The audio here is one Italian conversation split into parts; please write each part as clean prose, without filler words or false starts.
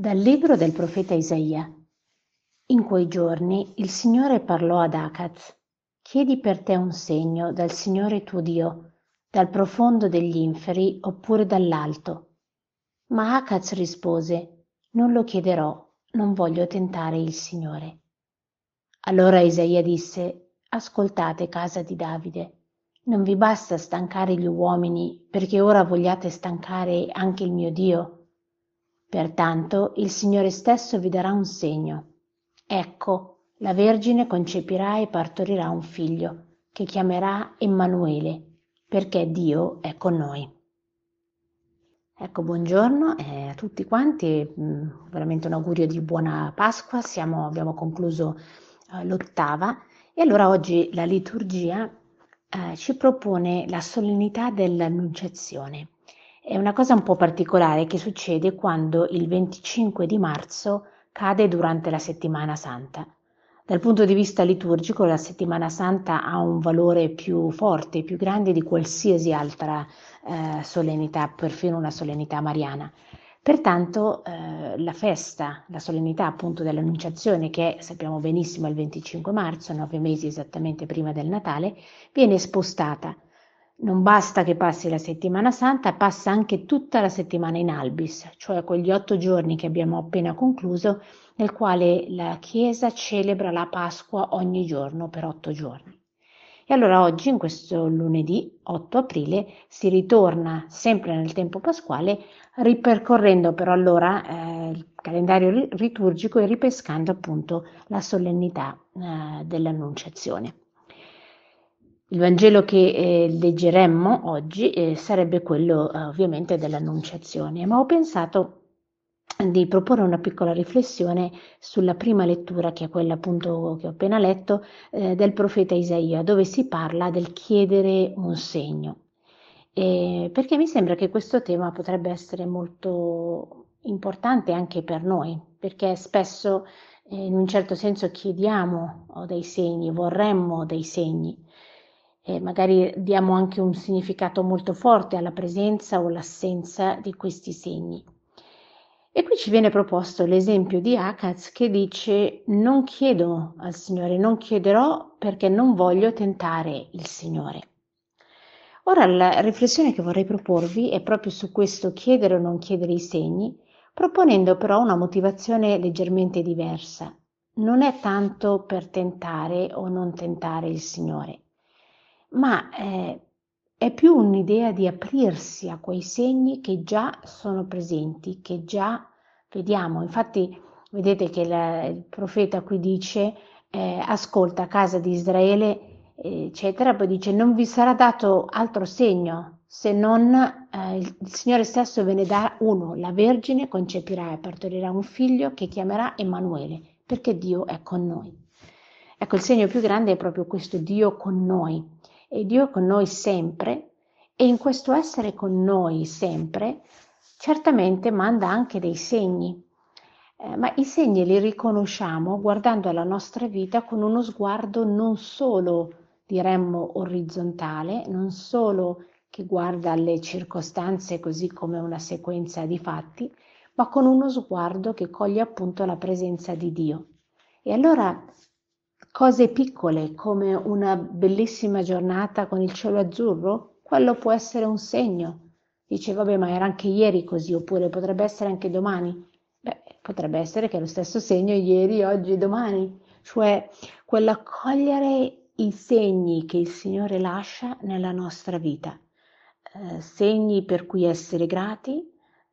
Dal libro del profeta Isaia. In quei giorni il Signore parlò ad Acaz: Chiedi per te un segno dal Signore tuo Dio, dal profondo degli inferi oppure dall'alto. Ma Acaz rispose: Non lo chiederò, non voglio tentare il Signore. Allora Isaia disse: Ascoltate, casa di Davide, non vi basta stancare gli uomini, perché ora vogliate stancare anche il mio Dio? Pertanto il Signore stesso vi darà un segno. Ecco, la Vergine concepirà e partorirà un figlio, che chiamerà Emanuele, perché Dio è con noi. Ecco, buongiorno a tutti quanti, veramente un augurio di buona Pasqua. Abbiamo concluso l'ottava e allora oggi la liturgia ci propone la solennità dell'Annunciazione. È una cosa un po' particolare che succede quando il 25 di marzo cade durante la Settimana Santa. Dal punto di vista liturgico la Settimana Santa ha un valore più forte, più grande di qualsiasi altra solennità, perfino una solennità mariana. Pertanto la festa, la solennità appunto dell'Annunciazione, che sappiamo benissimo è il 25 marzo, 9 mesi esattamente prima del Natale, viene spostata. Non basta che passi la settimana santa, passa anche tutta la settimana in albis, cioè quegli 8 giorni che abbiamo appena concluso, nel quale la Chiesa celebra la Pasqua ogni giorno per 8 giorni. E allora oggi, in questo lunedì 8 aprile, si ritorna sempre nel tempo pasquale, ripercorrendo però allora il calendario liturgico e ripescando appunto la solennità dell'Annunciazione. Il Vangelo che leggeremmo oggi sarebbe quello ovviamente dell'Annunciazione, ma ho pensato di proporre una piccola riflessione sulla prima lettura, che è quella appunto che ho appena letto, del profeta Isaia, dove si parla del chiedere un segno. Perché mi sembra che questo tema potrebbe essere molto importante anche per noi, perché spesso in un certo senso chiediamo dei segni, vorremmo dei segni. Magari diamo anche un significato molto forte alla presenza o l'assenza di questi segni. E qui ci viene proposto l'esempio di Acaz che dice: non chiedo al Signore, non chiederò perché non voglio tentare il Signore. Ora la riflessione che vorrei proporvi è proprio su questo chiedere o non chiedere i segni, proponendo però una motivazione leggermente diversa. Non è tanto per tentare o non tentare il Signore, ma è più un'idea di aprirsi a quei segni che già sono presenti, che già vediamo. Infatti vedete che il profeta qui dice ascolta casa di Israele, eccetera, poi dice non vi sarà dato altro segno se non il Signore stesso ve ne dà uno, la Vergine concepirà e partorirà un figlio che chiamerà Emanuele, perché Dio è con noi. Ecco, il segno più grande è proprio questo, Dio con noi. E Dio è con noi sempre, e in questo essere con noi sempre, certamente manda anche dei segni. Ma i segni li riconosciamo guardando alla nostra vita con uno sguardo non solo, diremmo, orizzontale, non solo che guarda alle circostanze così come una sequenza di fatti, ma con uno sguardo che coglie appunto la presenza di Dio. E allora cose piccole come una bellissima giornata con il cielo azzurro, quello può essere un segno. Dice, vabbè, ma era anche ieri così, oppure potrebbe essere anche domani. Beh, potrebbe essere che è lo stesso segno ieri, oggi, domani, cioè quell'accogliere i segni che il Signore lascia nella nostra vita, segni per cui essere grati,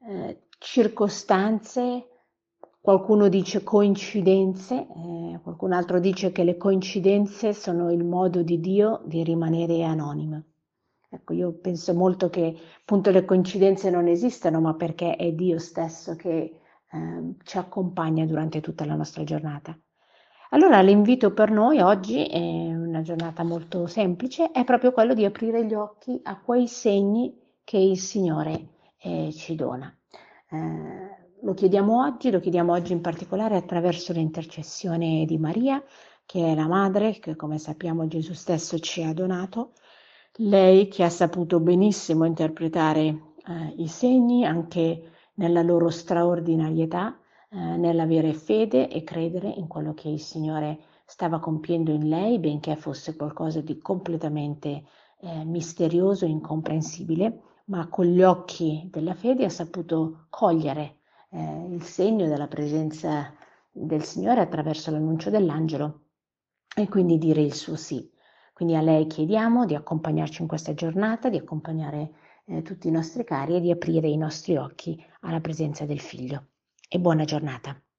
circostanze, qualcuno dice coincidenze, qualcun altro dice che le coincidenze sono il modo di Dio di rimanere anonime. Ecco, io penso molto che appunto le coincidenze non esistano, ma perché è Dio stesso che ci accompagna durante tutta la nostra giornata. Allora l'invito per noi oggi è una giornata molto semplice, è proprio quello di aprire gli occhi a quei segni che il Signore ci dona. Lo chiediamo oggi in particolare attraverso l'intercessione di Maria, che è la madre che come sappiamo Gesù stesso ci ha donato, lei che ha saputo benissimo interpretare i segni anche nella loro straordinarietà, nell'avere fede e credere in quello che il Signore stava compiendo in lei, benché fosse qualcosa di completamente misterioso e incomprensibile, ma con gli occhi della fede ha saputo cogliere il segno della presenza del Signore attraverso l'annuncio dell'angelo e quindi dire il suo sì. Quindi a lei chiediamo di accompagnarci in questa giornata, di accompagnare tutti i nostri cari e di aprire i nostri occhi alla presenza del Figlio. E buona giornata.